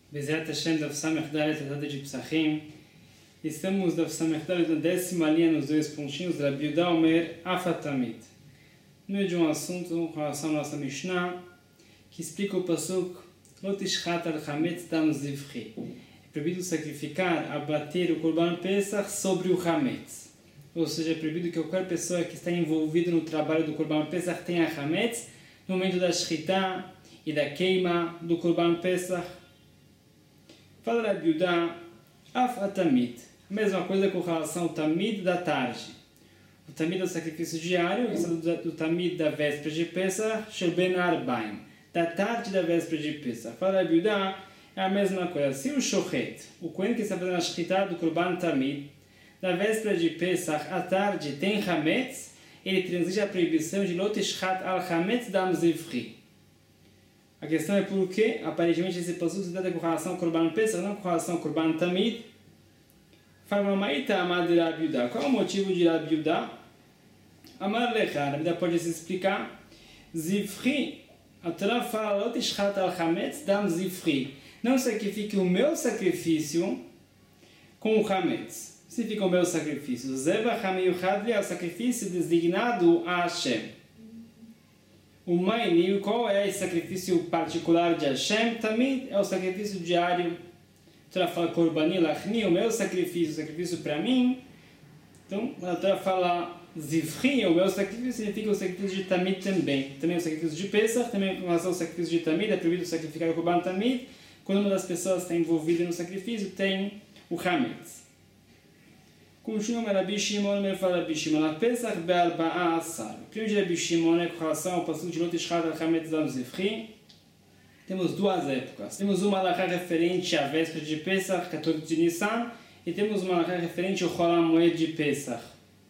Bezerra Hashem da Samech Dalet, Tratado de Psachim. Estamos da Samech Dalet na 10ª linha nos dois pontinhos da Rabi Yehuda Omer Afatamid. No meio de um assunto com relação à nossa Mishnah, que explica o pasuk Lotishchat al Hametz dam zivchi. É proibido sacrificar, abater o Korban Pesach sobre o Hametz. Ou seja, é proibido que qualquer pessoa que está envolvida no trabalho do Korban Pesach tenha Hametz no momento da Shchita e da queima do Korban Pesach. Fala Rabi Yehuda, Af Atamid. A mesma coisa com relação ao Tamid da tarde. O Tamid é o sacrifício diário, do Tamid da véspera de Pesach, Shel Ben Arbaim, da tarde da véspera de Pesach. Fala Rabi Yehuda, é a mesma coisa. Se o Shochet, o Kohen que está fazendo a Shchita do Korban Tamid, da véspera de Pesach à tarde tem Hametz, ele transige a proibição de Lotishchat al Hametz dam zivchi. A questão é por que, aparentemente, esse passuco se trata com relação ao Korban Pesach, não com relação ao Korban Tamid. Fala, Maita amad Rabi Yehuda. Qual é o motivo de Rabi Yehuda? Amar lecha, Rabi Yehuda pode se explicar. Zivchi, a Torá fala, Lotishchat al Hametz dam zivchi. Não sacrifique o meu sacrifício com o Hametz. Significa o meu sacrifício. Zevach hamiyuchad é o sacrifício designado a Hashem. O Maini, qual é esse sacrifício particular de Hashem? Também é o sacrifício diário. A Torá fala Korbani Lachni, o meu sacrifício para mim. Então, a Torá fala Zivchi, o meu sacrifício, significa o sacrifício de Tamid também. Também o sacrifício de Pesach, também com relação ao sacrifício de Tamid, é proibido sacrificar o Korban Tamid. Quando uma das pessoas está envolvida no sacrifício, tem o Hametz. Continua Rabi Shimon, ele fala Rabi Shimon, a Pesach be'arba'a asar. O primeiro de Rabi Shimon é com relação ao passuco de Lotishchat al Hametz dam zivchi. Temos duas épocas. Temos uma alahá referente à véspera de Pesach, 14 de Nissan, e temos uma alahá referente ao Chol HaMoed de Pesach.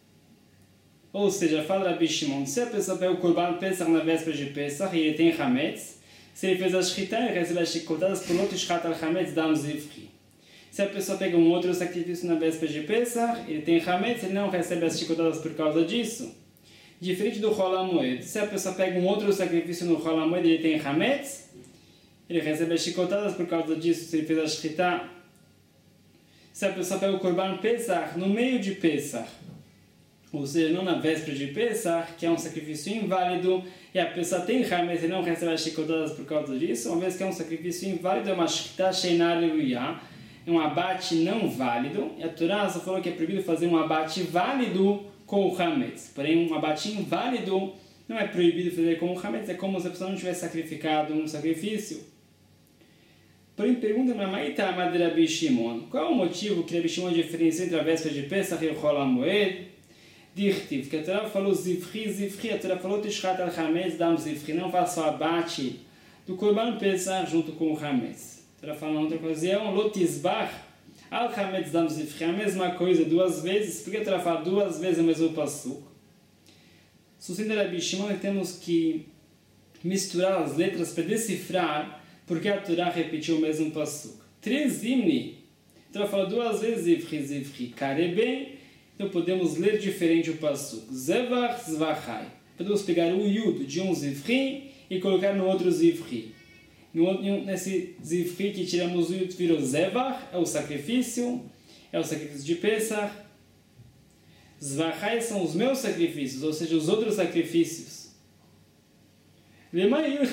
Ou seja, fala Rabi Shimon, se a pessoa pega o Korban Pesach na véspera de Pesach e ele tem Hametz, se ele fez a Shchita, ele recebe as chicotadas por Lotishchat al Hametz dam zivchi. Se a pessoa pega um outro sacrifício na véspera de Pesach, ele tem Hametz, ele não recebe as chicotadas por causa disso. Diferente do Chol HaMoed, se a pessoa pega um outro sacrifício no Chol HaMoed, ele tem Hametz, ele recebe as chicotadas por causa disso, se ele fez a Shchita. Se a pessoa pega o Korban Pesach no meio de Pesach, ou seja, não na véspera de Pesach, que é um sacrifício inválido, e a pessoa tem Hametz e não recebe as chicotadas por causa disso, uma vez que é um sacrifício inválido, é uma Shchita Sheina Leluya, é um abate não válido, e a Torá só falou que é proibido fazer um abate válido com o Hametz. Porém, um abate inválido não é proibido fazer com o Hametz, é como se a pessoa não tivesse sacrificado um sacrifício. Porém, pergunta na Maita amad Rabi Shimon, qual é o motivo que Rabi Shimon diferencia entre a véspera de Pesach e o Chol HaMoed? Dirtiv, que a Torá falou zivchi, a Torá falou Tishchat al Hametz dam zivchi, não faça o abate do Korban Pesach junto com o Hametz. Para falar em outra ocasião, Lotizbach al Hametz dam zivchi, a mesma coisa duas vezes. Por que a Torá fala duas vezes o mesmo passuco? Sustenta Rabi Shimon, temos que misturar as letras para decifrar porque a Torá repetiu o mesmo passuco. Três himni, a Torá fala duas vezes zivchi, karebe, então podemos ler diferente o passuco. Zevach, zvachai. Podemos pegar o yud de um zivchi e colocar no outro zivchi. Nesse zivchi que tiramos o yud virou zevach, é o sacrifício de Pesach. Zvachai são os meus sacrifícios, ou seja, os outros sacrifícios. Por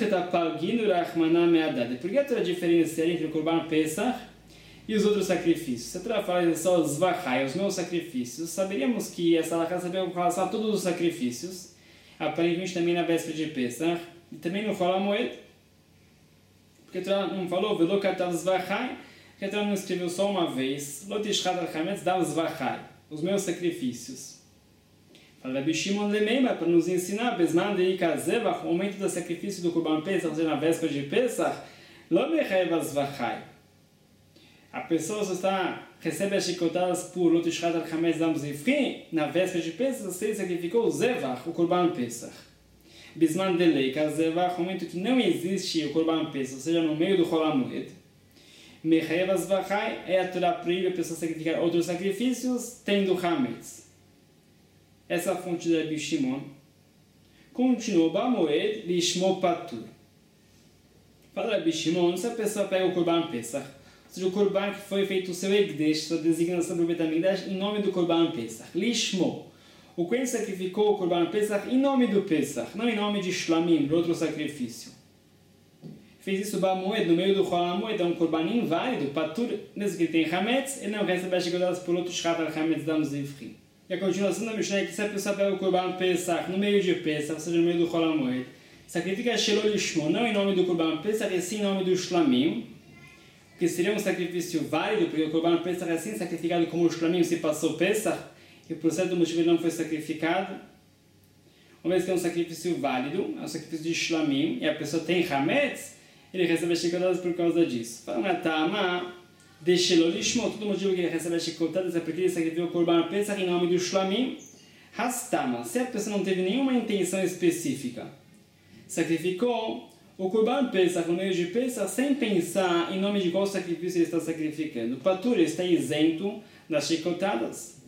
que a Torá diferencia entre o Korban Pesach e os outros sacrifícios? Se a Torá fala só zvachai, os meus sacrifícios, saberíamos que essa alahá sabia com relação a todos os sacrifícios, aparentemente também na véspera de Pesach, e também no Chol HaMoed. Porque a Torá não falou, velo katav zvachai, porque a Torá não escreveu só uma vez, Lotishchat al Hametz dam zvachai, os meus sacrifícios. Fala Rabi Shimon Lemeima, para nos ensinar, Bezman deika zevach, o momento do sacrifício do Korban Pesach, ou seja, na véspera de Pesach, lo mechaeva zvachai. A pessoa só recebe as chicotadas por Lotishchat al Hametz dam zivchi, na véspera de Pesach, você sacrificou o zevach, o Korban Pesach. Bisman delei, kazevach, momento que não existe o Korban Pesach, ou seja, no meio do Chol HaMoed. Mechaeva zvachai, é a Torá proíbe a pessoa sacrificar outros sacrifícios, tendo Hametz. Essa é a fonte de Rabi Shimon. Continuou, Bamoed, lishmo patur. Fala Rabi Shimon, se a pessoa pega o Korban Pesach, ou seja, o Korban que foi feito o seu Ekdesh, sua designação para o Beit HaMikdash, em nome do Korban Pesach, Lishmo. O Kohen sacrificou o Korban Pesach em nome do Pesach, não em nome de Shlamim, de outro sacrifício. Fez isso Bamoed, no meio do Chol HaMoed, é um Korban inválido, Patur, mesmo que ele tem Hametz, ele não recebe as chegadas por outro Shchat al-Hametz Dam Zivri. E a continuação da Mishnah é que se a pessoa pega o Korban Pesach no meio de Pesach, ou seja, no meio do Chol HaMoed, sacrifica Shelo Lishmo, não em nome do Korban Pesach, e sim em nome do Shlamim, que seria um sacrifício válido, porque o Korban Pesach é assim sacrificado como o Shlamim se passou Pesach, e por certo motivo ele não foi sacrificado. Uma vez que é um sacrifício válido, é um sacrifício de Shlamim, e a pessoa tem Hametz, ele recebe as chicotadas por causa disso. Fala na Tama, de Shelo Lishmo, todo motivo que ele recebe as chicotadas é porque ele sacrificou o Korban Pesach em nome do Shlamim. Hastama, se a pessoa não teve nenhuma intenção específica, sacrificou o Korban Pesach no meio de Pesach sem pensar em nome de qual sacrifício ele está sacrificando. O Patur está isento das chicotadas.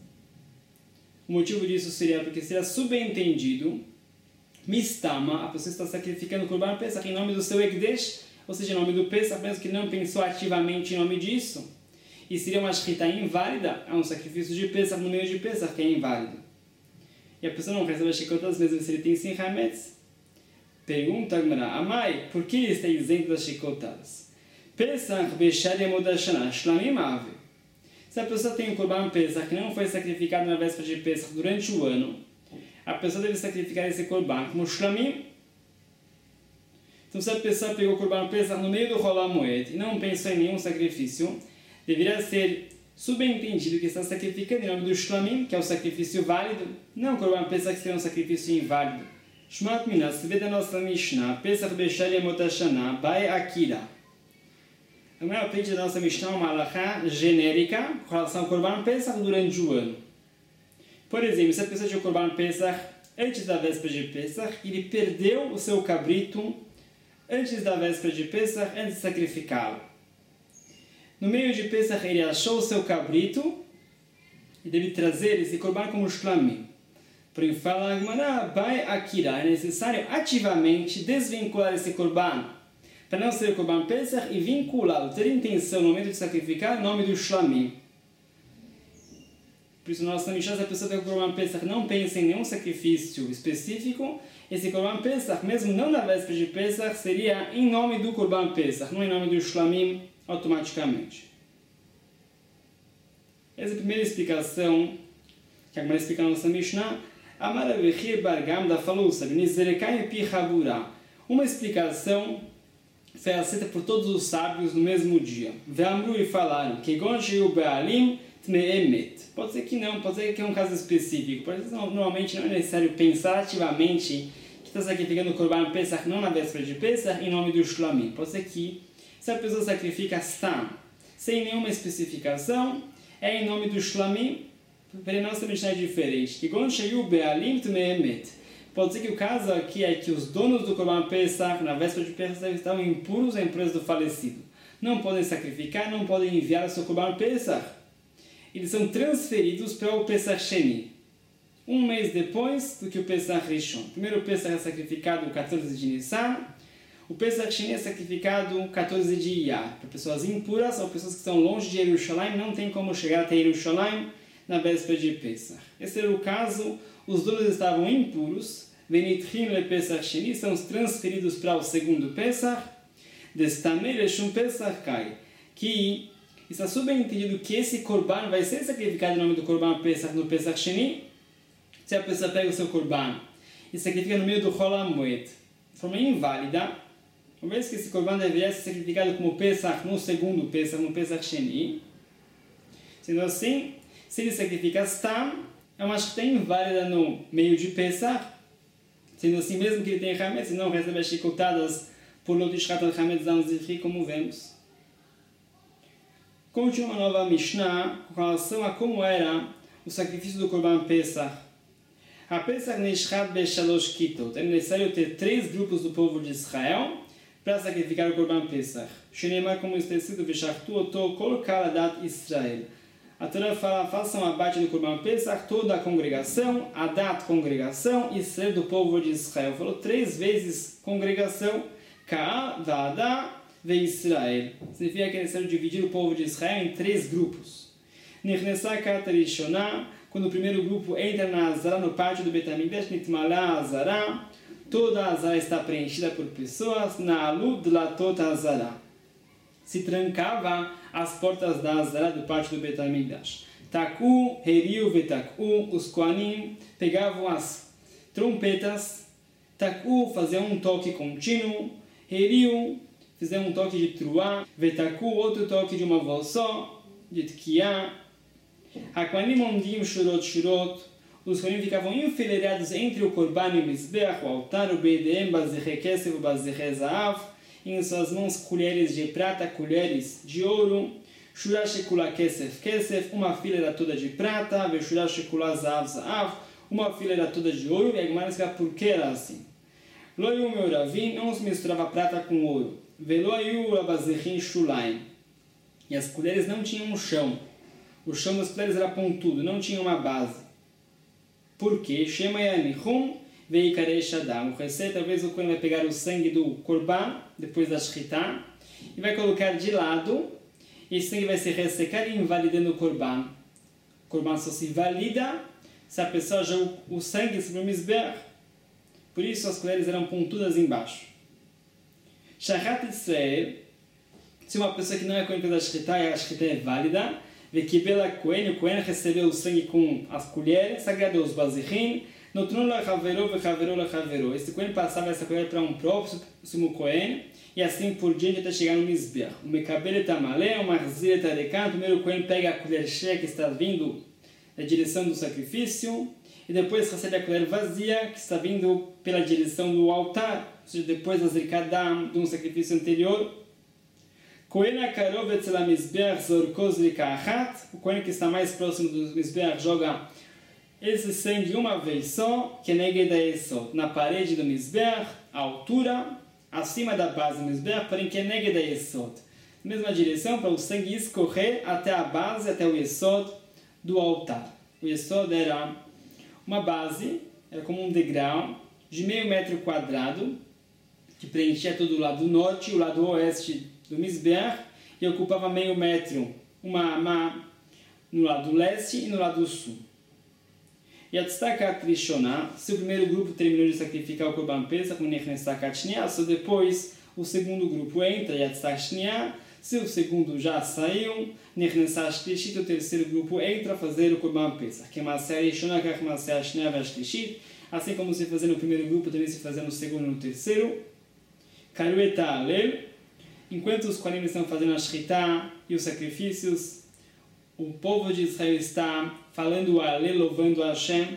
O motivo disso seria porque seria subentendido, Mistama, a pessoa está sacrificando o Korban Pesach em nome do seu Ekdesh, ou seja, em nome do Pesach, mesmo que não pensou ativamente em nome disso. E seria uma shchita inválida, é um sacrifício de Pesach no meio de Pesach que é inválido. E a pessoa não recebe as chicotadas mesmo se ele tem sim Hametz. Pergunta a Gemara, Amai, por que ele está isento das chicotadas? Pesach bechad yemod hashana, shlamim ave. Se a pessoa tem um Korban Pesach que não foi sacrificado na véspera de Pesach durante o ano, a pessoa deve sacrificar esse Korban como shlamim. Então, se a pessoa pegou o Korban Pesach no meio do Chol HaMoed e não pensou em nenhum sacrifício, deveria ser subentendido que está sacrificando em nome do shlamim, que é o sacrifício válido, não o Korban Pesach que seria um sacrifício inválido. Shmat Minas, se vê da nossa Mishnah, Pesach Bechad Yemot Hashana, Bai Akira. A maior parte da nossa Mishnah é uma halakha genérica com relação ao Korban Pesach durante o ano. Por exemplo, se a pessoa tinha o Korban Pesach antes da véspera de Pesach, ele perdeu o seu cabrito antes da véspera de Pesach, antes de sacrificá-lo. No meio de Pesach, ele achou o seu cabrito e deve trazer esse Korban como shlamim. Porém, fala a Gemara, Bai Akira, é necessário ativamente desvincular esse Korban, para não ser o Korban Pesach, e vinculá-lo, ter intenção no momento de sacrificar, em nome do shlamim. Por isso, na nossa Mishnah, se a pessoa tem o Korban Pesach não pensa em nenhum sacrifício específico, esse Korban Pesach, mesmo não na véspera de Pesach, seria em nome do Korban Pesach, não em nome do shlamim, automaticamente. Essa é a primeira explicação que a Gemara explica na nossa Mishnah. Amar Avechir Bar Gamda falou, sabe, Nizerekai Pi Chabura. Uma explicação foi aceita por todos os sábios no mesmo dia. Ve'amru e falaram, Kegon Sheu Be'alim Tme'emet. Pode ser que não, pode ser que é um caso específico. Por isso, normalmente não é necessário pensar ativamente que está sacrificando o Korban Pesach não na véspera de Pesach em nome do Shlamim. Pode ser que se a pessoa sacrifica Stam, sem nenhuma especificação, é em nome do Shlamim. Para nossa Mishnah é diferente. Pode ser que o caso aqui é que os donos do Korban Pesach, na véspera de Pesach, estão impuros à empresa do falecido. Não podem sacrificar, não podem enviar o seu Korban Pesach. Eles são transferidos para o Pesach Sheni, um mês depois do que o Pesach Rishon. Primeiro o Pesach é sacrificado 14 de Nissan, o Pesach Sheni é sacrificado 14 de Iyar. Para pessoas impuras ou pessoas que estão longe de Jerusalém, não tem como chegar até Jerusalém na véspera de Pesach. Esse era o caso, os donos estavam impuros, Venitrim le Pesach Sheni, são transferidos para o segundo Pesach, Destamei leshum Pesach Kai, que está subentendido que esse Korban vai ser sacrificado em nome do Korban Pesach no Pesach Sheni. Se a pessoa pega o seu Korban e sacrifica no meio do Chol HaMoed, de forma inválida, uma vez que esse Korban deveria ser sacrificado como Pesach no segundo Pesach, no Pesach Sheni, sendo assim, se ele sacrifica Stam, é uma shchita inválida no meio de Pesach. Sendo assim, mesmo que ele tenha Hametz, ele não recebe as chicotadas por outro Shchat al-Hametz Dam Zivri, como vemos. Continua uma nova Mishnah com relação a como era o sacrifício do Korban Pesach. A Pesach Nishchat Beshalosh Kitot. É necessário ter 3 grupos do povo de Israel para sacrificar o Korban Pesach. Shenemar, como está escrito, Veshachtu Oto Kol Kaladat Israel. A Torá fala, façam abate do Korban Pesach, toda a congregação, Adat, congregação, e ser do povo de Israel. Falou 3 vezes congregação, Ka'a, Va'adá, ve Israel. Significa que eles queriam dividir o povo de Israel em 3 grupos. Nechnesa kat rishona, quando o primeiro grupo entra na Azara, no pátio do Bet HaMikdash, nitmala Azara, toda a Azara está preenchida por pessoas, na'alu dlatot Azara. Se trancava as portas da Azara do pátio do Bet HaMikdash. Taku, heriu vetaku, os Kohanim pegavam as trompetas, taku, faziam um toque contínuo, heriu, fizeram um toque de truá, vetaku, outro toque de uma voz só, de tkiá. Hakohanim omdim shurot, os Kohanim ficavam enfileirados entre o Korban e o Mizbeach, o altar, o Beidem, Bazirre Kesef, o Bazirre Zaav, em suas mãos colheres de prata, colheres de ouro, Shura Shekula Kesef Kesef, uma fileira toda de prata, Veshura Shekula Zaav Zaav, uma fileira toda de ouro, e a Gemara explica por que era assim. Loiu Meuravim, não se misturava prata com ouro. Veloiu Labazirrim Shulaim. E as colheres não tinham um chão. O chão das colheres era pontudo, não tinha uma base. Por quê? Shema Yanihum Veikarei Shadam. O receita, talvez o Kohen vai pegar o sangue do Korban, depois da Shritá, e vai colocar de lado. Esse sangue vai se ressecar e invalidando o Korban. O Korban só se valida se a pessoa joga o sangue sobre o Mizbeach. Por isso as colheres eram pontudas embaixo. Shachat Israel, se uma pessoa que não é Kohen da Shritá e a Shritá é válida, vê que pela Kohen, o Kohen recebeu o sangue com as colheres, agradou os Bazirrim, notron la chaveró ve chaveró la chaveró. Esse Kohen passava essa colher para um próximo Kohen, e assim por diante até chegar no Mizbeach. O Mekabel Tamalé, o Marzir Tarekan, o primeiro Kohen pega a colher cheia que está vindo na direção do sacrifício, e depois recebe a colher vazia que está vindo pela direção do altar, ou seja, depois da zrikadam de um sacrifício anterior. Kohen akarov etzel hamizbeach zorko zrika achat, o Kohen que está mais próximo do Mizbeach joga esse sangue uma vez só, que neged haesod, na parede do Mizbeach, a altura, acima da base do Mizbeach, porém que é neged haesod, na mesma direção para o sangue escorrer até a base, até o Yesod do altar. O Yesod era uma base, era como um degrau de 0,5 metro quadrado, que preenchia todo o lado norte e o lado oeste do Mizbeach, e ocupava 0,5 metro, uma amá no lado leste e no lado sul. Yatztakat Rishonah, se o primeiro grupo terminou de sacrificar o Korban Pesach, só depois o segundo grupo entra, Yatztak Shniah, se o segundo já saiu, o terceiro grupo entra a fazer o Korban Pesach. Assim como se fazia no primeiro grupo, também se fazia no segundo e no terceiro. Karueta Alel, enquanto os Kohanim estão fazendo a Shritá e os sacrifícios, o povo de Israel está falando o Alel, louvando a Hashem.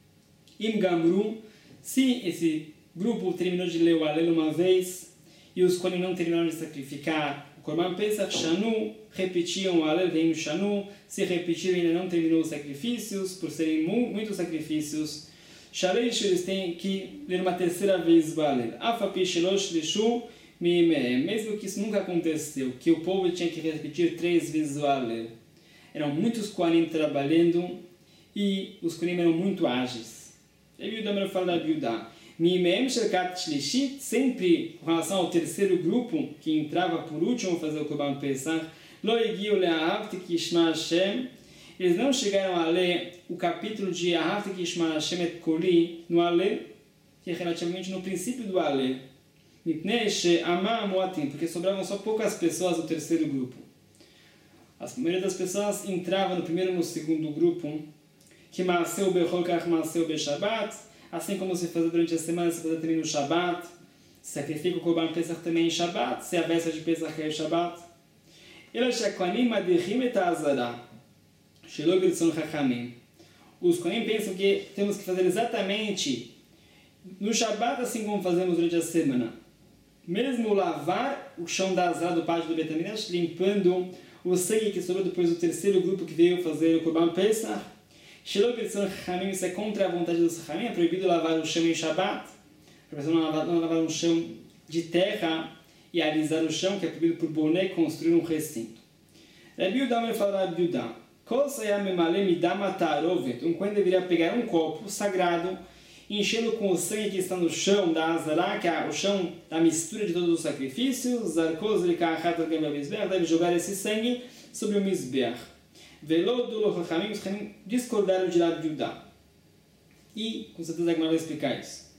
Im Gamru, se esse grupo terminou de ler o Alel uma vez, e os Kohanim não terminaram de sacrificar o Korban Pesach, Shanu, repetiam o Alel, Veim Shanu, se repetiram e ainda não terminou os sacrifícios, por serem muitos sacrifícios, Shaleish, eles têm que ler uma terceira vez o Alel. Afapi Shelosh Lishu Mimeem, mesmo que isso nunca aconteceu, que o povo tinha que repetir 3 vezes o Alel. Eram muitos Kohanim trabalhando e os Kohanim eram muito ágeis. E Biudá me fala da Biudá. Mimeem Sherkat Shlishit, sempre com relação ao terceiro grupo que entrava por último a fazer o Korban Pesach, Lo Egiu Le'ahavti Kishma Hashem, eles não chegaram a ler o capítulo de Ahavti Kishma Hashem et Koli no Alel, que é relativamente no princípio do Alel. Mipnei She'ama Moatim, porque sobravam só poucas pessoas do terceiro grupo. A maioria das pessoas entrava no primeiro e no segundo grupo, que Maaseu Bechol Kach Maaseu Beshabat, assim como se fazia durante a semana, se fazia também no Shabat, sacrifica o Korban Pesach também em Shabat, se a véspera de Pesach é Shabat. Ela Shekohanim Madechim et Azara, Shelo B'Ritzon Chachamim. Os Kohanim pensam que temos que fazer exatamente no Shabat, assim como fazemos durante a semana. Mesmo lavar o chão da Azara do pátio do Bet HaMikdash, limpando o sangue que sobrou depois do terceiro grupo que veio fazer o Korban Pesach. Shelo B'Ritzon Chachamim, isso é contra a vontade dos Chachamim, é proibido lavar o chão em Shabat, para a pessoa não lavar um chão de terra e alisar o chão, que é proibido por boné construir um recinto. Rabi Yudá me fala Rabi Yudá, um Kohen deveria pegar um copo sagrado enchê-lo com o sangue que está no chão da Azará, que é o chão da mistura de todos os sacrifícios, deve jogar esse sangue sobre o Mizbeach. Os Chachamim discordaram de Rabi Yudá. E, com certeza, Agmará vai explicar isso.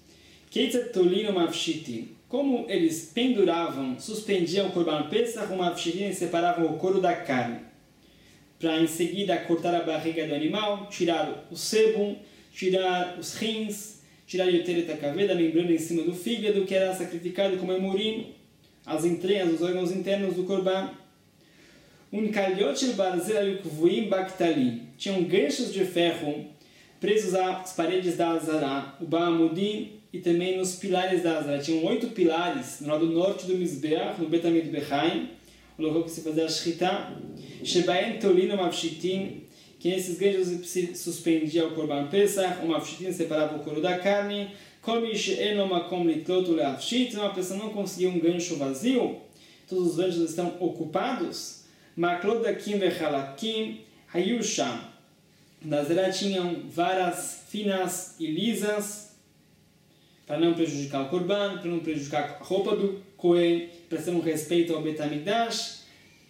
Como eles penduravam, suspendiam o Korban Pesach, o Mafshitin, e separavam o couro da carne. Para, em seguida, cortar a barriga do animal, tirar o sebo, tirar os rins, tirar o yoteret hakaved, a membrana em cima do fígado, que era sacrificado como emurim, as entranhas, os órgãos internos do Korban. Tinham ganchos de ferro presos às paredes da Azará, o Ba'amudim, e também nos pilares da Azará. Tinham 8 pilares no lado norte do Mizbeach, no Bet HaMikdash, o local que se fazia a Shechita, Shebaen Tolino Mavshitin, que nesses ganchos se suspendia o Korban Pesach, o Mavshitin separava o couro da carne, uma pessoa não conseguia um gancho vazio, todos os ganchos estão ocupados, Maklodakim Vechalakim Hayusham. Na Azará tinham varas finas e lisas, para não prejudicar o Korban, para não prejudicar a roupa do Kohen, para ter um respeito ao Bet HaMikdash.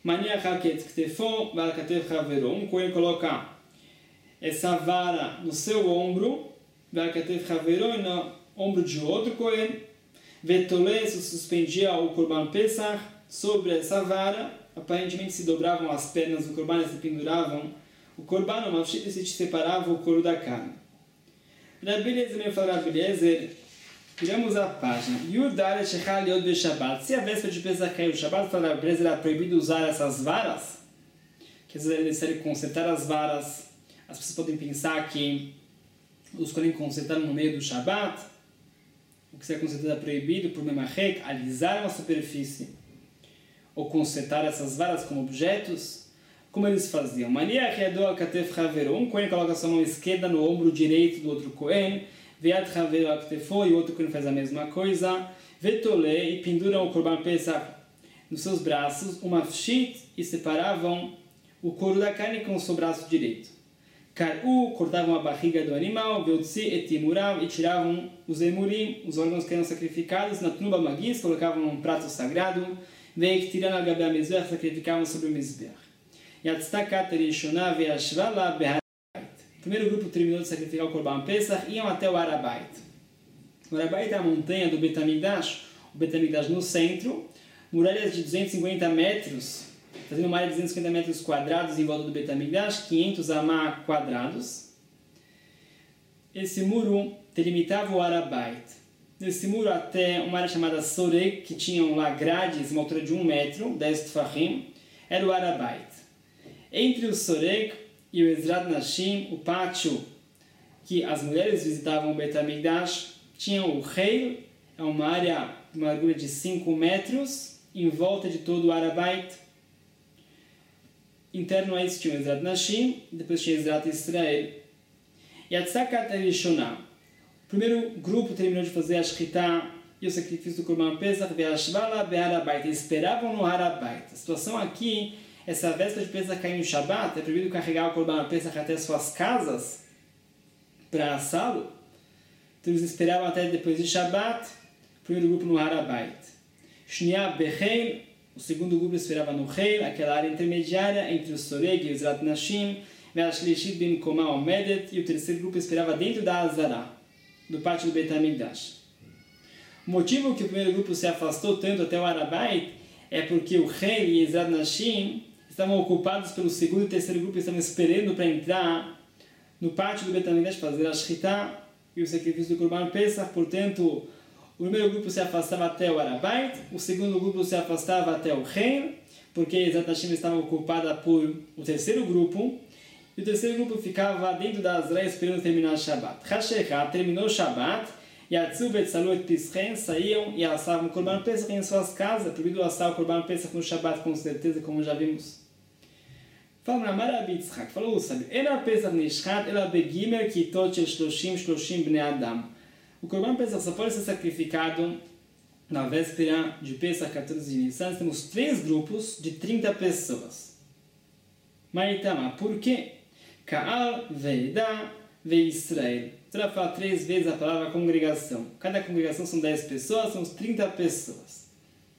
Um Kohen coloca essa vara no seu ombro, e no ombro de outro Kohen. Vetolé se suspendia o Korban Pesach sobre essa vara. Aparentemente se dobravam as pernas do Korban e se penduravam o Korban, o Mavshit, e se separava o couro da carne. Rabi Eliezer fala, Rabi Eliezer, viramos a página. Yudar Shechal Yod Be Shabbat. Se a véspera de Pesach caiu o Shabbat, fala, Rabi Eliezer, era proibido usar essas varas? Que às vezes é necessário consertar as varas. As pessoas podem pensar que os Kohen consertaram no meio do Shabbat. O que se é consertado é proibido por Memachek, alisar uma superfície. Ou consertar essas varas como objetos. Como eles faziam? Mania Redoa Katef Havero. Um Kohen coloca a sua mão esquerda no ombro direito do outro Kohen. Veat Havero Aktefo, e o outro Kohen faz a mesma coisa. Vetolé, e penduram o Korban Pesach nos seus braços. Uma Mafshit, e separavam o couro da carne com o seu braço direito. Karu, cortavam a barriga do animal. Veutzi et Imurav, e tiravam os emurim, os órgãos que eram sacrificados. Na Tnuba Magis, colocavam num prato sagrado. Veik tirando a Gabé Mizbeach, sacrificavam sobre o Mizbeach. O primeiro grupo terminou de sacrificar o Korban Pesach, iam até o Arabait. O Arabait é a montanha do Bet HaMikdash, o Bet HaMikdash no centro, muralhas de 250 metros, fazendo uma área de 250 metros quadrados em volta do Bet HaMikdash, 500 amá quadrados. Esse muro delimitava o Arabait. Desse muro até uma área chamada Sorek, que tinham lá grades, uma altura de 1 metro, 10 tfachim, era o Arabait. Entre o Sorek e o Ezrat Nashim, o pátio que as mulheres visitavam o Bet HaMikdash, tinha o Heil, é uma área de uma largura de 5 metros, em volta de todo o Arabait. Interno a isso tinha o Ezrat Nashim, depois tinha o Ezrat Israel. E a Tzakat Rishonah. O primeiro grupo terminou de fazer a Shechita e o sacrifício do Korban Pesach, Ve'ashvala be'Arabait. Eles esperavam no Arabait. A situação aqui, essa véspera de Pesach caiu em Shabbat, é proibido carregar o Korban Pesach até suas casas para assá-lo. Então eles esperavam até depois de Shabbat, o primeiro grupo no Arabait. Shnia Becheil, o segundo grupo esperava no Heil, aquela área intermediária entre o Soreg e o Ezrat Nashim, Ve'ashlishit bimkoma omedet, e o terceiro grupo esperava dentro da Azará, do pátio do Bet HaMikdash. O motivo que o primeiro grupo se afastou tanto até o Arabait é porque o Heil e Ezrat Nashim estavam ocupados pelo segundo e terceiro grupo, estavam esperando para entrar no pátio do Bet HaMikdash fazer a Shechita e o sacrifício do Korban Pesach. Portanto, o primeiro grupo se afastava até o Arabait, o segundo grupo se afastava até o Heil, porque Ezrat Nashim estava ocupada por o terceiro grupo, e o terceiro grupo ficava dentro da Azará esperando terminar o Shabbat. Hashecha terminou o Shabbat, e Atzu Betzalu et Pischem saíam e assavam o Korban Pesach em suas casas. Proibido assar o Korban Pesach no Shabbat, com certeza, como já vimos. Fala na Rabi Yitzchak, falou o sábio, Ela Pesach Nishchat, Ela Begimer Kitot Shel Shloshim Bnei Adam. O Korban Pesach só pode ser sacrificado na véspera de Pesach, 14 de Nissan. Temos 3 grupos de 30 pessoas. Maitama, por quê? Ka'al Veida ve Israel. Você vai falar 3 vezes a palavra congregação. Cada congregação são 10 pessoas, são 30 pessoas.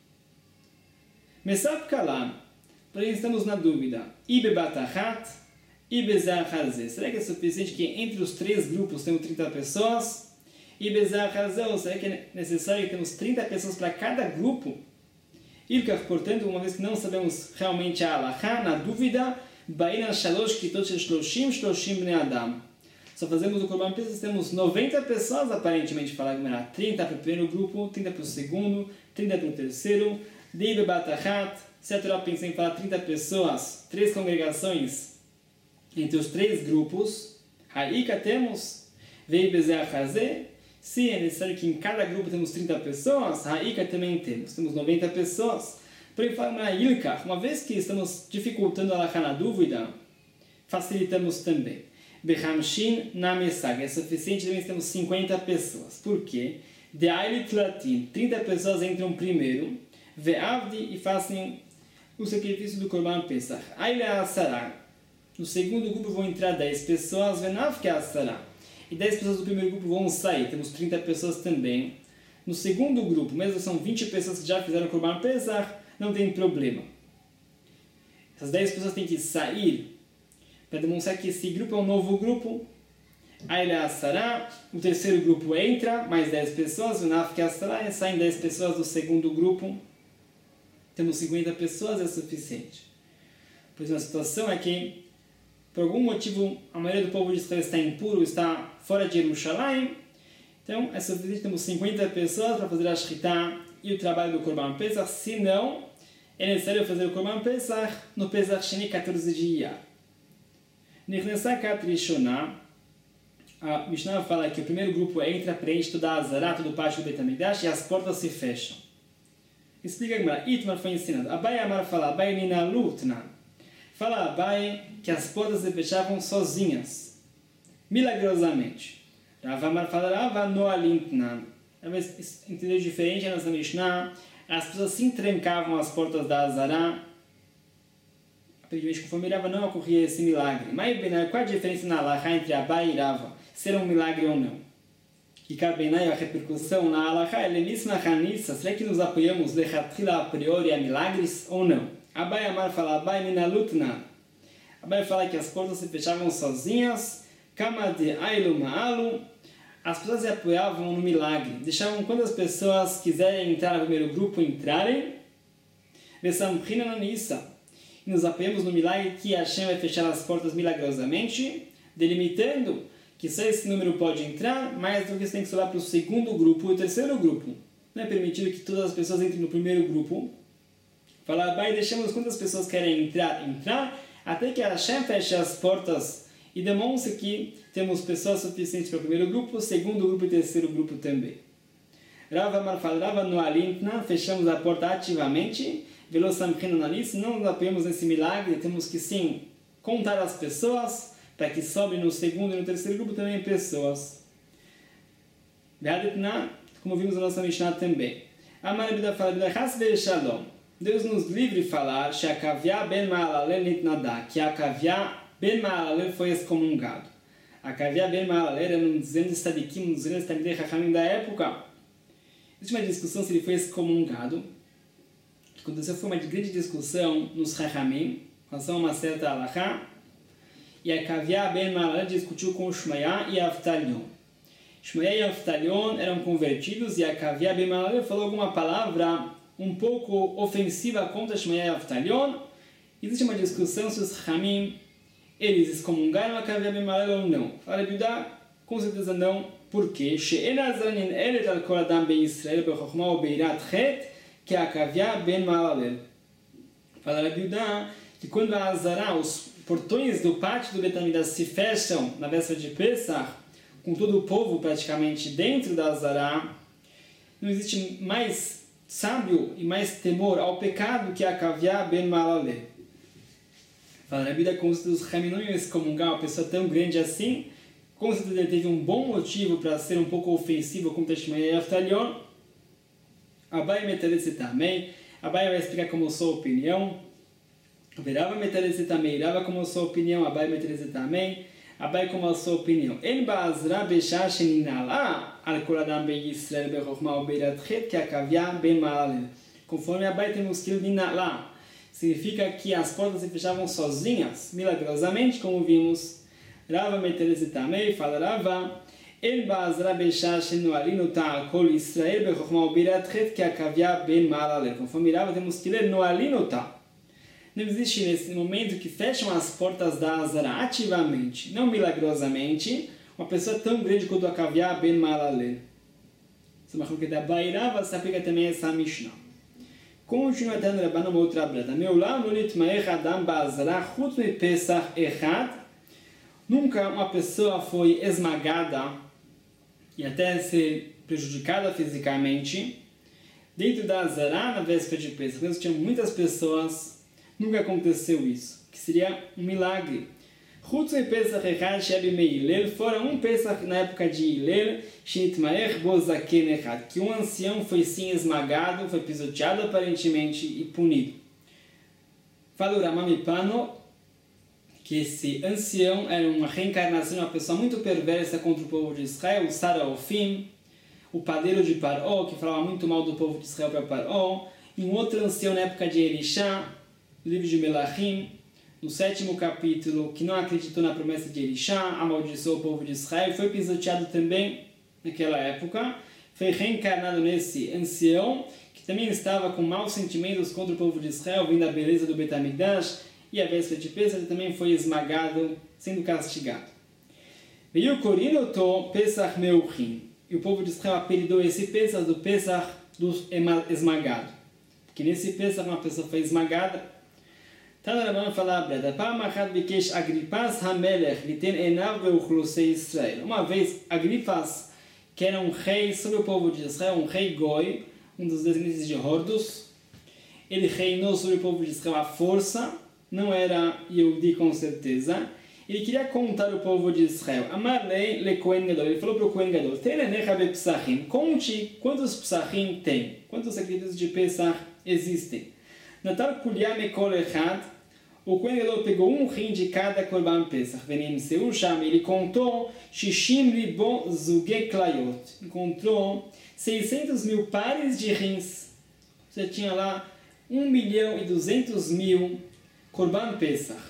Mesap kalam. Porém, estamos na dúvida. Ibe batachat, ibe zahazé. Será que é suficiente que entre os 3 grupos temos 30 pessoas? Ibe zahazé, ou será que é necessário que temos 30 pessoas para cada grupo? Ilkach, portanto, uma vez que não sabemos realmente a halachá, na dúvida, baina shalosh kitot shel shloshim bnei adam. Só fazemos o Korban Pesach, temos 90 pessoas, aparentemente, falar Gemara. 30 para o primeiro grupo, 30 para o segundo, 30 para o terceiro. Deibe batachat, se a Torá pensa em falar 30 pessoas, 3 congregações, entre os 3 grupos, Haika temos, Veibe zeachazé. Se é necessário que em cada grupo temos 30 pessoas, Haika também temos 90 pessoas. Porém, fala Ilkach, uma vez que estamos dificultando a halachá na dúvida, facilitamos também. Bechamshin na mesag, é suficiente também se temos 50 pessoas. Por quê? De Ailit Latim, 30 pessoas entram primeiro, Ve'avdi, e fazem o sacrifício do Korban Pesach. Aile Asará, no segundo grupo vão entrar 10 pessoas, Venavke Asará. E 10 pessoas do primeiro grupo vão sair, temos 30 pessoas também. No segundo grupo, mesmo que são 20 pessoas que já fizeram o Korban Pesach, não tem problema. Essas 10 pessoas têm que sair para demonstrar que esse grupo é um novo grupo. Aí Asará, o terceiro grupo entra, mais 10 pessoas, o Nafke Asará, e saem 10 pessoas do segundo grupo. Temos 50 pessoas, é suficiente. Pois uma situação é que, por algum motivo, a maioria do povo de Israel está impuro, está fora de Jerusalém. Então, é suficiente, temos 50 pessoas para fazer a Shritá e o trabalho do Korban Pesach. Se não, é necessário fazer o Korban Pesach no Pesach Sheni 14 de Iyar. Nechnesakat Rishoná, a Mishnah fala que o primeiro grupo entra, preenche toda a Azará, todo o pátio do Beit HaMikdash, e as portas se fecham. Explica a Gemara, Itmar foi ensinado. Abai Amar fala, Abai Ninalutna. Fala Abai que as portas se fechavam sozinhas, milagrosamente. Rav Amar fala, Rava Noalintna. Entendeu diferente a nossa Mishnah? As pessoas se trancavam as portas da Azará. Aparentemente, conforme Rava não ocorria esse milagre. Mas qual a diferença na halachá entre Abai e Rava? Se era um milagre ou não? E Kabenai, a repercussão na halachá, Elenisma Hanissa, será que nos apoiamos lechatrila a priori a milagres ou não? Abai Amar fala, Abai Ninalutna. Abai fala que as portas se fechavam sozinhas, Kama de Ailu Ma'alu, as pessoas se apoiavam no milagre, deixavam quantas pessoas quiserem entrar no primeiro grupo entrarem, Vesamprina Nanissa, e nos apoiamos no milagre que Hashem vai fechar as portas milagrosamente, delimitando que só esse número pode entrar, mais do que você tem que sobrar para o segundo grupo e o terceiro grupo. Não é permitido que todas as pessoas entrem no primeiro grupo. Falar, vai, deixamos quantas pessoas querem entrar, até que Hashem feche as portas e demonstre que temos pessoas suficientes para o primeiro grupo, segundo grupo e terceiro grupo também. Rava Amar fala, Rava Noalintna, fechamos a porta ativamente, Velo Samchino Nalis, não nos apoiamos nesse milagre, temos que sim contar as pessoas, para que sobe no segundo e no terceiro grupo também pessoas. Como vimos na nossa Mishnah também. Amar Bida fala, Shalom. Deus nos livre de falar que a Kavya ben Maalalel nitnadá, que a Kavya ben Maalalel foi excomungado. A Kavya ben Maalalel era um dos grandes tzadikim, um dos grandes talmidei chachamim da época. Existe uma discussão se ele foi excomungado. O que aconteceu foi uma grande discussão nos chachamim, com relação a uma certa halachá. E a Kavya ben Maalalel discutiu com o Shmaya e Avtalion. Shmaya e Avtalion eram convertidos e a Kavya ben Maalalel falou alguma palavra um pouco ofensiva contra Shmaya e Avtalion. Existe uma discussão se os Hamim eles excomungaram a Kavya ben Maalalel ou não. Fala Bidá, com certeza não. Por quê? She'enazranin elet al kol adam ben Israel bechokhma o beirat chet que a Kavya ben Maalalel. Fala Bidá que quando a Azará, os portões do pátio do Beit HaMikdash se fecham na véspera de Pesach, com todo o povo praticamente dentro da Azará, não existe mais sábio e mais temor ao pecado que a Kavya ben Maalalel. Fala na vida, como se os Hamim não iam excomungar uma pessoa tão grande assim, com certeza ele teve um bom motivo para ser um pouco ofensivo contra Shmaya e Avtalion. Abai Meteretzet também. Abai vai explicar como sua opinião. Verava Meteretzet também. Rava como sua opinião. Abai Meteretzet também. Abai, como a sua opinião? En ba'azra b'shah sheninala al kol adam be'Yisrael be'chokhmah u'be'yirat que akavia ben ma'alel. Conforme Abai temos que ninala, significa que as portas se fechavam sozinhas, milagrosamente, como vimos. Rava meterezitamei, fala Rava, en ba'azra b'shah shenualinu ta'al kol Yisrael be'chokhmah u'be'yirat que akavia ben ma'alel. Conforme Rava temos que ler noalinu ta. Não existe nesse momento que fecham as portas da Azara ativamente, não milagrosamente, uma pessoa tão grande quanto a Kavia ben Malalel. Essa é uma coisa da Bairava se aplica também a essa Mishnah. Continua dando Rabban uma outra breta. Meulam lo nitmaech adam ba'azara chutz mi pesach echad. Nunca uma pessoa foi esmagada e até ser prejudicada fisicamente dentro da Azara na véspera de Pesach. Mas tinha muitas pessoas. Nunca aconteceu isso, que seria um milagre. Chutz mi Pesach echad shebi me'ilel, fora um Pesach na época de Hilel, shenitmaech bo zaken echad, que um ancião foi sim esmagado, foi pisoteado aparentemente e punido. Fala o Rama Mipano que esse ancião era uma reencarnação de uma pessoa muito perversa contra o povo de Israel, o Saraofim, o padeiro de Paró, que falava muito mal do povo de Israel para Paró, e um outro ancião na época de Elisha, no livro de Melachim, no 7º capítulo, que não acreditou na promessa de Elisha, amaldiçoou o povo de Israel, foi pisoteado também naquela época, foi reencarnado nesse ancião, que também estava com maus sentimentos contra o povo de Israel, vindo da beleza do Bet HaMikdash, e a véspera de Pesach também foi esmagado, sendo castigado. Veio Korinoto Pesach Meuchim, e o povo de Israel apelidou esse Pesach do Pesach do esmagado, porque nesse Pesach uma pessoa foi esmagada. Tana Rabban fala breda, Pam achat bikesh Agripas hamelech liten enav ve'uchlosei Israel. Uma vez Agripas, que era um rei sobre o povo de Israel, um rei Goi, um dos descendentes de Hordos, ele reinou sobre o povo de Israel à força, não era Yehudi com certeza. Ele queria contar o povo de Israel. Amarlei le Kohen Gadol. Ele falou para o Kohen Gadol, Terenecha be Psachim. Conte quantos Psachim tem, quantos sacrifícios de Pesach existem. Natal Kulia Mekol Echad, o Kohen Gadol pegou um rim de cada Korban Pesach. Venim Seur Sham, ele contou Shishim Ribon Zuge Klayot. Encontrou 600 mil pares de rins. Você tinha lá 1.200.000 Korban Pesach.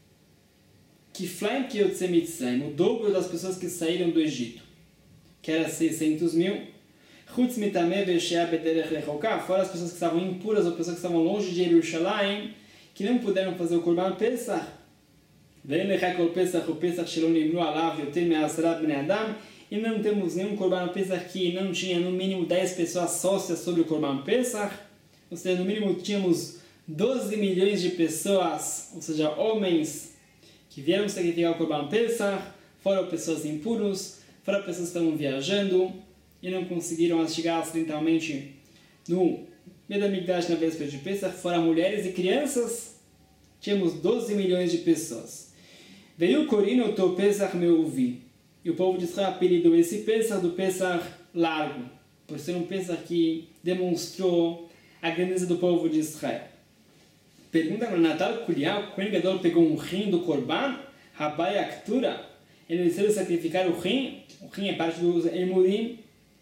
Kiflaim Kiyotze Mitzrayim, o dobro das pessoas que saíram do Egito, que era 600 mil. Chutz mitameh ve'shea bederech lechoká, fora as pessoas que estavam impuras ou pessoas que estavam longe de Jerusalém, que não puderam fazer o Korban Pesach. Ve'en lechai kol Pesach o Pesach shelo nimnu alav yoter me'asrat bnei adam, e não temos nenhum Korban Pesach que não tinha no mínimo 10 pessoas sócias sobre o Korban Pesach, ou seja, no mínimo tínhamos 12 milhões de pessoas, ou seja, homens, que vieram sacrificar o Korban Pesach, fora pessoas impuros, fora pessoas que estavam viajando, e não conseguiram chegar acidentalmente no Bet HaMikdash na véspera de Pesach, fora mulheres e crianças, tínhamos 12 milhões de pessoas. Veio Corino to Pesach Meuvi, e o povo de Israel apelidou esse Pesach do Pesach largo, por ser um Pesach que demonstrou a grandeza do povo de Israel. Pergunta no Natal Kuliah, o Kohen Gadol pegou um rim do Korban, Rabai Aktura, ele decidiu sacrificar o rim é parte dos Emurim.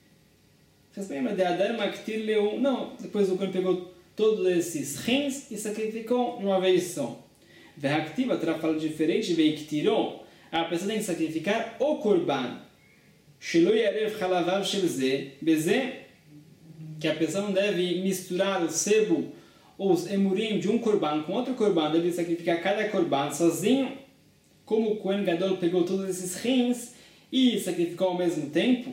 Não, depois o Kohen pegou todos esses rins e sacrificou uma vez só. Ve'aktiva, outra fala diferente, ve'iktirou, a pessoa tem que sacrificar o Korban. Shelo yarev halavav shel ze, beze, que a pessoa não deve misturar o sebo ou os emurim de um korban com outro korban, deve sacrificar cada korban sozinho, como o Kohen Gadol pegou todos esses rins e sacrificou ao mesmo tempo.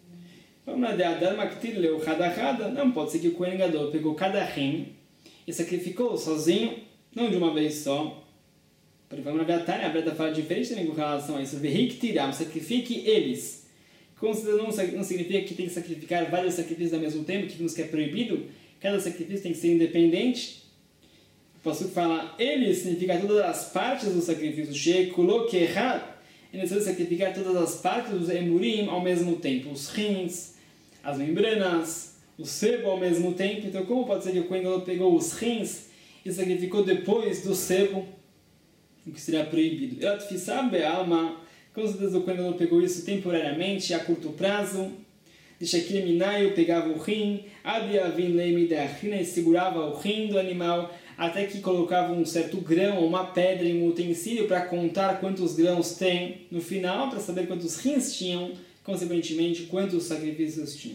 Não pode ser que o Kohen Gadol pegou cada rim e sacrificou sozinho, não de uma vez só. A Breta fala diferente também com relação a isso. Sacrifique eles. Com certeza não significa que tem que sacrificar vários sacrifícios ao mesmo tempo, que nos é proibido. Cada sacrifício tem que ser independente. O Passuco fala, ele significa todas as partes do sacrifício. É necessário sacrificar todas as partes dos emurim ao mesmo tempo. Os rins, as membranas, o sebo ao mesmo tempo. Então, como pode ser que o Kohen Gadol pegou os rins e sacrificou depois do sebo, o que seria proibido? Com certeza o Kohen pegou isso temporariamente, a curto prazo. Deixa que ele minaio pegava o rim, e segurava o rim do animal, até que colocava um certo grão, uma pedra em um utensílio para contar quantos grãos tem no final, para saber quantos rins tinham, consequentemente quantos sacrifícios tinham.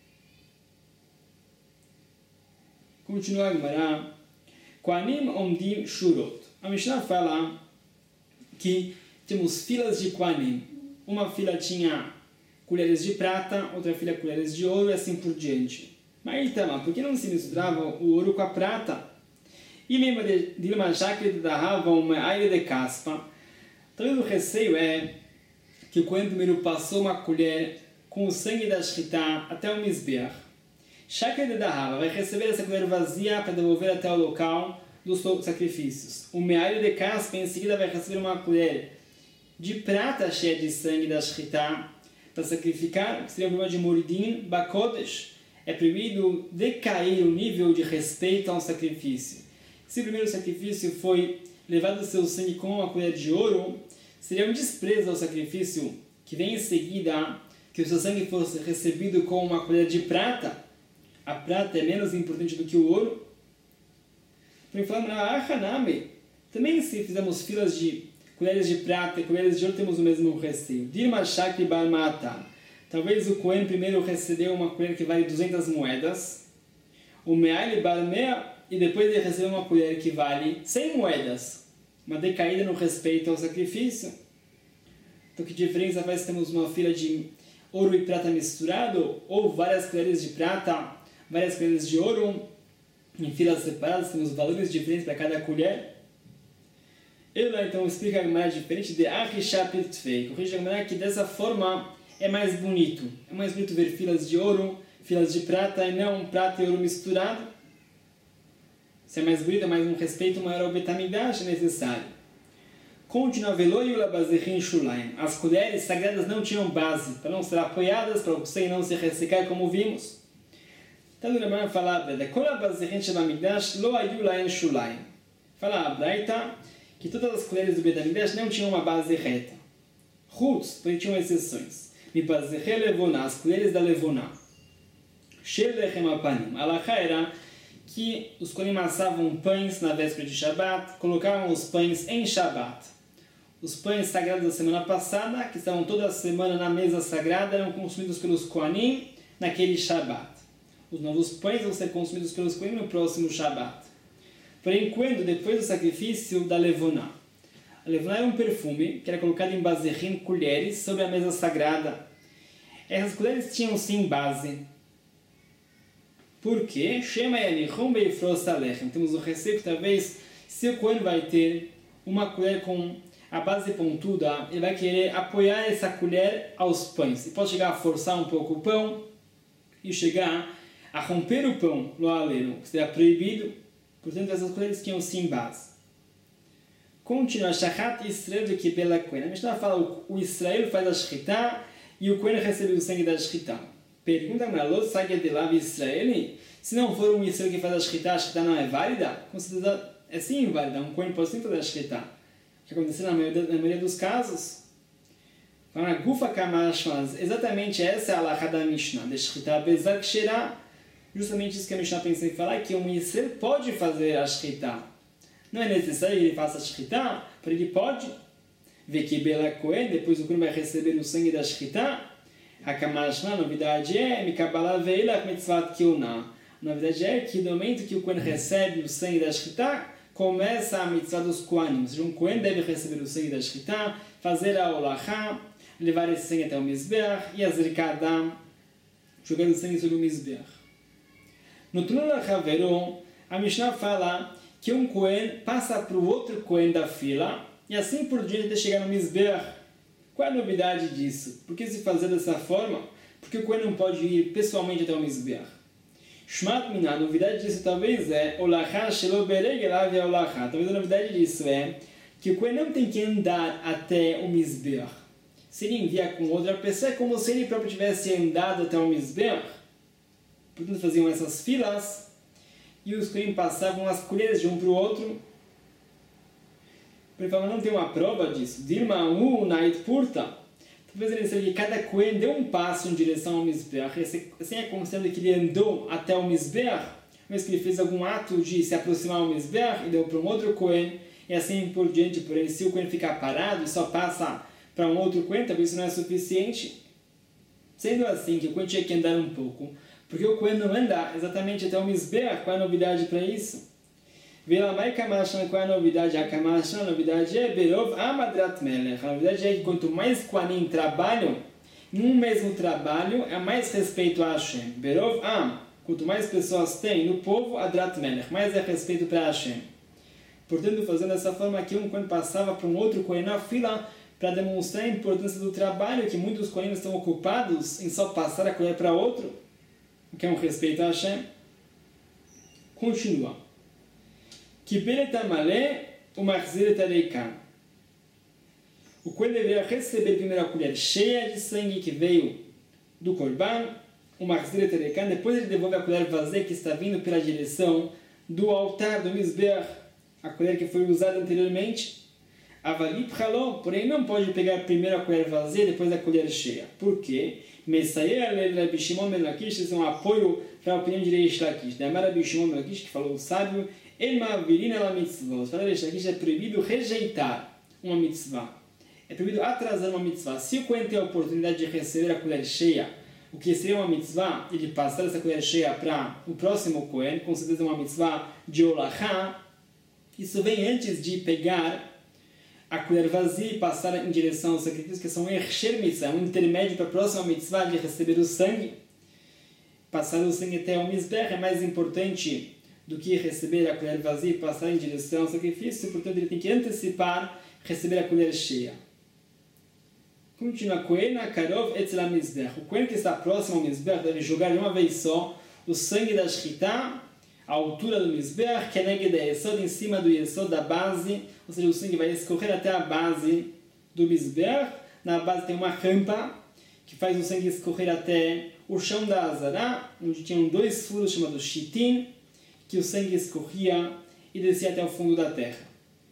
Continua a Gemara. Kohanim omdim shurot. A Mishnah fala que temos filas de Kohanim. Uma fila tinha colheres de prata, outra fila colheres de ouro e assim por diante. Mas então, por que não se misturava o ouro com a prata? E lembra de Dilma Jacre de Dahava, uma aire de caspa. Talvez o receio é que o Kohen primeiro passou uma colher com o sangue da Shritá até o Mizbeach. Jacre de Dahava vai receber essa colher vazia para devolver até o local dos sacrifícios. O mealho de caspa em seguida vai receber uma colher de prata cheia de sangue da Shritá para sacrificar, que seria o problema de Moridim Bakodesh. É proibido decair o nível de respeito ao sacrifício. Se o primeiro sacrifício foi levado o seu sangue com uma colher de ouro, seria um desprezo ao sacrifício que vem em seguida, que o seu sangue fosse recebido com uma colher de prata. A prata é menos importante do que o ouro. Por exemplo, também se fizermos filas de colheres de prata e colheres de ouro, temos o mesmo receio. Dirma Shakri Bar Mata. Talvez o Kohen primeiro recebeu uma colher que vale 200 moedas. O Me'ali Bar Mea, e depois ele recebeu uma colher que vale 100 moedas. Uma decaída no respeito ao sacrifício. Então, que diferença faz se temos uma fila de ouro e prata misturado, ou várias colheres de prata, várias colheres de ouro, em filas separadas, temos valores diferentes para cada colher. Ele então explica a Gemara diferente de Achisha Pirtfei. Corrige a Gemara que dessa forma é mais bonito. É mais bonito ver filas de ouro, filas de prata, e não prata e ouro misturado. Se é mais bonito, é mais um respeito maior ao Betamidash necessário. Continua Veloiula Bazechin Shulaim. As colheres sagradas não tinham base, para não ser apoiadas, para o sangue não se ressecar, como vimos. Então, o Gemara fala, fala a Braita que todas as colheres do Betamidash não tinham uma base reta. Chutz, porque tinham exceções. As colheres da Levoná. A Alachá era que os Kohanim assavam pães na véspera de Shabat, colocavam os pães em Shabat. Os pães sagrados da semana passada, que estavam toda a semana na mesa sagrada, eram consumidos pelos Kohanim naquele Shabat. Os novos pães vão ser consumidos pelos Kohanim no próximo Shabat. Porém, quando depois do sacrifício da Levoná. A Levoná era um perfume que era colocado em bazerrim, colheres, sobre a mesa sagrada. Essas colheres tinham sim base. Por quê? Temos o receio que talvez, se o Kohen vai ter uma colher com a base pontuda, ele vai querer apoiar essa colher aos pães. E pode chegar a forçar um pouco o pão e chegar a romper o pão, lo aleno, que seria proibido. Portanto, essas colheres tinham sim base. Continua, Shachat Israel de Kibela Kohen. A Mishnah fala, o Israel faz a Shechitá e o Kohen recebe o sangue da Shechitá. Pergunta, mas Israel, se não for um Israel que faz a Shechitá não é válida? Com certeza é sim válida. Um Kohen pode sim fazer a Shechitá. O que aconteceu na maioria dos casos. Exatamente essa é a alahá da Mishnah. De Shechitá Bezak Sherá. Justamente isso que a Mishnah pensa em falar, que um Israel pode fazer a Shechitá. Não é necessário que ele faça a Shechitá, porque ele pode. Vekibela Kohen, depois o Kohen vai receber o sangue da Shechitá. Hakamashma, a novidade é Mikabala Veilach Mitzvat Kiuna. A novidade é que no momento que o Kohen recebe o sangue da Shechitá, começa a mitzvah dos Kohanim. Ou seja, um Kohen deve receber o sangue da Shechitá, fazer a Olachá, levar esse sangue até o Mizbeach e a Zerikadam, jogar o sangue sobre o Mizbeach. No Tunula Haveron, a Mishnah fala que um Kohen passa para o outro Kohen da fila e assim por diante até chegar no Mizbeach. Qual é a novidade disso? Por que se fazer dessa forma? Porque o Kohen não pode ir pessoalmente até o Mizbeach. Shmat Minah, a novidade disso talvez é Olachá Shelo Beregel Avi Olachá. Talvez a novidade disso é que o Kohen não tem que andar até o Mizbeach. Se ele enviar com outra pessoa, é como se ele próprio tivesse andado até o Mizbeach. Portanto, faziam essas filas e os Kohanim passavam as colheres de um para o outro. Ele fala, não tem uma prova disso. Dilma nait purta. Talvez ele seja que cada Cohen deu um passo em direção ao Mizbeach. Assim é considerado que ele andou até o Mizbeach, mas que ele fez algum ato de se aproximar ao Mizbeach e deu para um outro Cohen, e assim por diante. Porém, se o Cohen ficar parado e só passa para um outro Cohen, talvez isso não é suficiente. Sendo assim, que o Cohen tinha que andar um pouco, porque o Cohen não anda exatamente até o Mizbeach. Qual é a novidade para isso? Velamai Kamashana, qual é a novidade? A Kamashana, a novidade é Berov Amadrat Melech. A novidade é que quanto mais Kohanim trabalham num mesmo trabalho, é mais respeito a Hashem. Berov Am, quanto mais pessoas tem no povo, Adrat Melech, mais é respeito para Hashem. Portanto, fazendo dessa forma aqui, um Kohen passava para um outro Kohen na fila para demonstrar a importância do trabalho, que muitos Kohanim estão ocupados em só passar a colher para outro, o que é um respeito a Hashem. Continua. O Kohen deveria receber primeiro a colher cheia de sangue que veio do Korban, o Machziret Eleikan, depois ele devolve a colher vazia que está vindo pela direção do altar do Mizbeach, a colher que foi usada anteriormente. Avalip Halom, porém não pode pegar primeiro a colher vazia e depois a colher cheia. Por quê? Messayer Rabbi Shimon ben Lakish, isso é um apoio para a opinião de Reish Lakish. Da Rabbi Shimon ben Lakish, que falou o sábio, para Reish Lakish é proibido rejeitar uma mitzvah. É proibido atrasar uma mitzvah. Se o Kohen tem a oportunidade de receber a colher cheia, o que seria uma mitzvah, e de passar essa colher cheia para o próximo Kohen, com certeza uma mitzvah de Olachá, isso vem antes de pegar a colher vazia e passar em direção aos sacrifícios, que são Ercher Mitzvah, um intermédio para a próxima mitzvah de receber o sangue. Passar o sangue até o Mizbeach é mais importante do que receber a colher vazia e passar em direção ao sacrifício, portanto ele tem que antecipar receber a colher cheia. Continua, Kohen Akarov Etzel Mizbeach. O Kohen que está próximo ao Mizbeach deve jogar de uma vez só o sangue da Shchita à altura do Mizbeach, que é Neged Yesod, em cima do Yesod da base, ou seja, o sangue vai escorrer até a base do Mizbeach. Na base tem uma rampa que faz o sangue escorrer até o chão da Azará, onde tinham 2 furos chamados Shitim, que o sangue escorria e descia até o fundo da terra.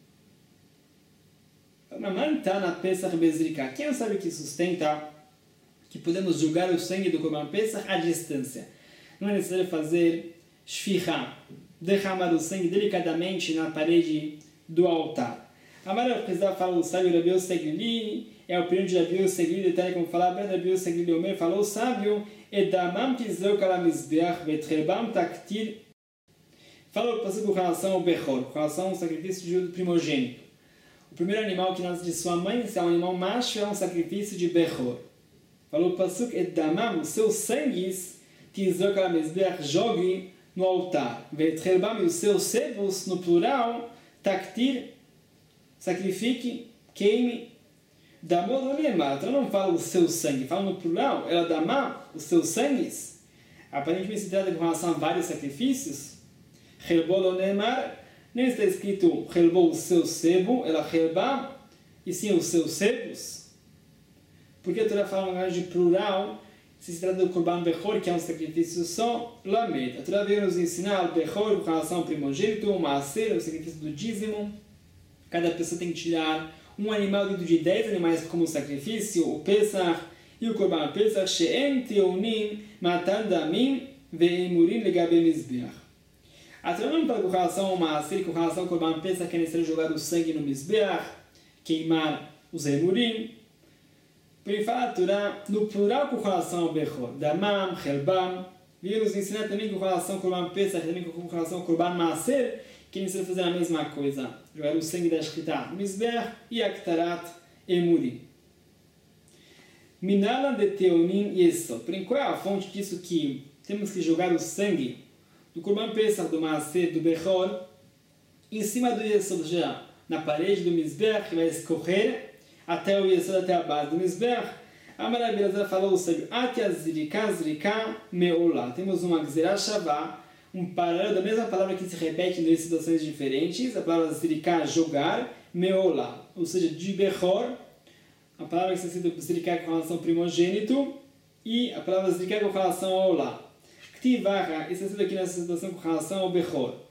Quem não sabe que sustenta que podemos julgar o sangue do Korban Pesach à distância? Não é necessário fazer shficha, derramar o sangue delicadamente na parede do altar. Amar Rav fala o sábio Rabi Yosef Glili, é a opinião de Rabi Yosef Glili, detalhe como falar, Rabi Yosef Glili Omer falou o sábio, Edamam tizok ala mizbeach vetrebam taktir. Fala o passuco com relação ao Bechor, com relação ao sacrifício do primogênito. O primeiro animal que nasce de sua mãe, se é um animal macho, é um sacrifício de Bechor. Falou o passuco, Edamam, os seus sangues, tizok ala mizbeach, jogue no altar. Vetrebam, e os seus sebos, no plural, taktir, sacrifique, queime. Damor não lemar, então não fala o seu sangue, fala no plural, ela damá, os seus sangues. Aparentemente se trata com relação a vários sacrifícios. Helbo não lemar, nem está escrito helbo o seu sebo, ela helba, e sim os seus sebos. Porque a Torá fala de plural, se trata do Korban Bechor, que é um sacrifício só, lamed. A Torá veio nos ensinar o Bechor com relação ao primogênito, o Maaser, o sacrifício do dízimo. Cada pessoa tem que tirar um animal dentro de 10 animais como sacrifício, o Pesach e o Korban Pesach, she'em teonim matan damim ve'emurim legabe mizbeach. A Torá não fala com relação ao Maaser, com relação ao Korban Pesach, que é necessário jogar o sangue no mizbeach, queimar os emurim. Porém, fala a Torá no plural com relação ao Bechor, damam, helbam. Veio nos ensinar também com relação ao Korban Pesach, também com relação ao Korban Maaser, que necessário fazer a mesma coisa, jogar o sangue da Shchita no Mizbeach e Aktarat Emurim. Minala de Teonim Yesod. Porém, qual é a fonte disso que temos que jogar o sangue do Korban Pesach, do Maaser, do Bechor, em cima do Yesod, já na parede do Mizbeach, que vai escorrer até o Yesod, até a base do Mizbeach? Amar Abelazar falou o sábio, Atia Zrika Zrika Meolá. Temos uma Gzerah Shavá, um paralelo da mesma palavra que se repete em 2 situações diferentes, a palavra zrika, jogar, meolá, ou seja, de Bechor, a palavra que está escrita zrika com relação ao primogênito, e a palavra zrika com relação ao olá. Ktivaha, isso está escrito aqui nessa situação com relação ao Bechor.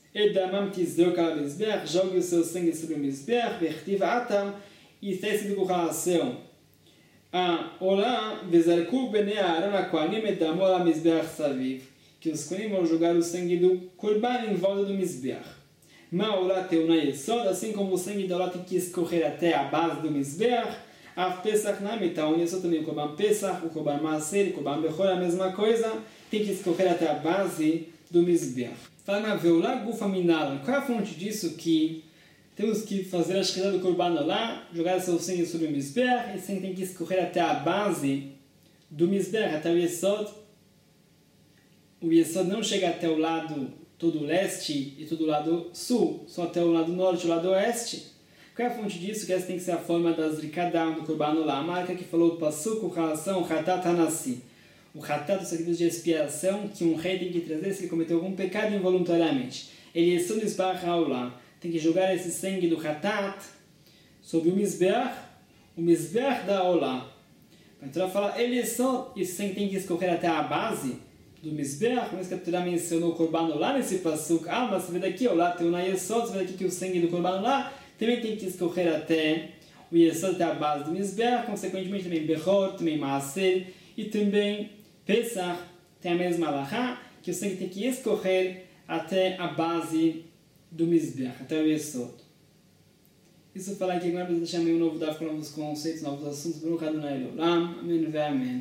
Edamam tizroka al mizbeach, jogue o seu sangue sobre o mizbeach, vertiva atam, e está escrito com relação a Olá, vezarku bnei Aaron hakohanim edamo al mizbeach saviv, que os Kohanim vão jogar o sangue do Korban em volta do mizbeach. Ma Olá teuna yesod, assim como o sangue da Olá tem que escorrer até a base do mizbeach, Av Pesach nami, tá onde isso também o Korban Pesach, o Korban Maaser, o Korban Bechor, a mesma coisa, tem que escorrer até a base do mizbeach. Fala na Veolá Gufa Minala, qual é a fonte disso que temos que fazer a Shechita do Korban Olá, jogar seu sangue sobre o mizbeach, e sangue tem que escorrer até a base do mizbeach, até o Yesod. O Yesod não chega até o lado todo leste e todo lado sul, só até o lado norte e o lado oeste. Qual é a fonte disso? Que essa tem que ser a forma das Rikadam do Korban Olá, a marca que falou o Pasuk com relação ao Hatat Hanassi. O Hatat, o sacrifício de expiação, que um rei tem que trazer se ele cometeu algum pecado involuntariamente. Ele é sobre o Olá. Tem que jogar esse sangue do Hatat sobre o Mizbeach da Olá. Então ela fala, ele só, esse sangue tem que escorrer até a base do Mizbeach, como a Torá mencionou o Korban Olá nesse Pasuk. Mas você vê daqui, Olá tem o Yesod, você vê daqui que o sangue do Korban Olá também tem que escorrer até o Yesod, até a base do Mizbeach, consequentemente também Bechor, também Maaser e também Pesach, tem a mesma alahá, que o sangue tem que escorrer até a base do Mizbeach, até o Yesod. Isso fala que agora vamos deixar meio novo daf com novos conceitos, novos assuntos. Baruch Adonai Olam. Amém.